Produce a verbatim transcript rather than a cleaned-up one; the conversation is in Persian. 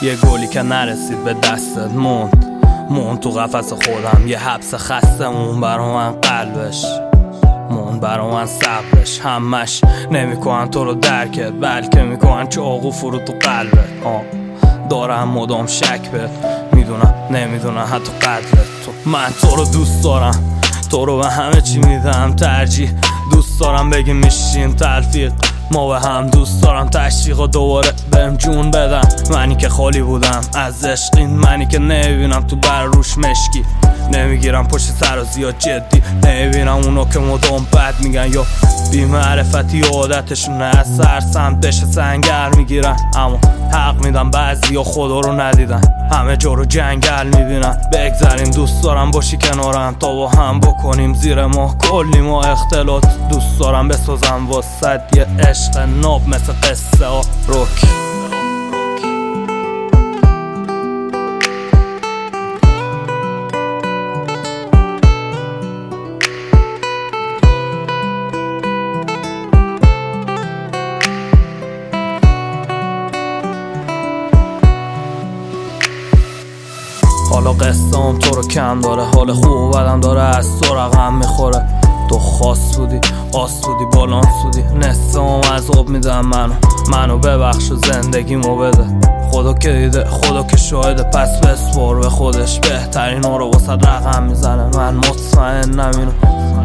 یه گلی که نرسید به دستت موند موند تو قفس خودم، یه حبس خسته مون برا من قلبش، مون برا من صبرش. همش نمیکنن تو رو درکت، بلکه میکنن چاقو فرو تو قلبت. آه دارم مدام شک بهت، میدونم نمیدونم حتی قدرت. تو من تو رو دوست دارم، تو رو به همه چی میدم ترجیح. دوست دارم بگیم میشیم تلفیق، ما به هم دوست دارم تشویق و دوباره بهم جون بدم. منی که خالی بودم از عشق، این منی که نمیبینم تو بر روش مشکی، نمیگیرم پشت سر و زیاد جدی، نمیبینم اونو که مدام بد میگن یا بی معرفتی و عادتشونه از سر سمتش سنگر میگیرن. اما حق میدم بعضی یا خدا رو ندیدن، همه جا رو جنگل میبینن. بگذاریم دوست دارم باشی کنارم تا با هم بکنیم زیر ما کلی ما اختلاط. دوست دارم بسازم واسد یه عشق ناب مثل قصه ها روک. حالا قصه‌ام تو رو کم داره، حال خوب و بدم داره از تو رقم میخوره. تو خاص بودی، آس بودی، بالانس بودی، نصفم عذاب میدم منو منو ببخش و زندگیمو بده. خدا که دیده، خدا که شاهده، پس بسپار به خودش، بهترین رو واسه رقم میزنه. من مطمئنم اینو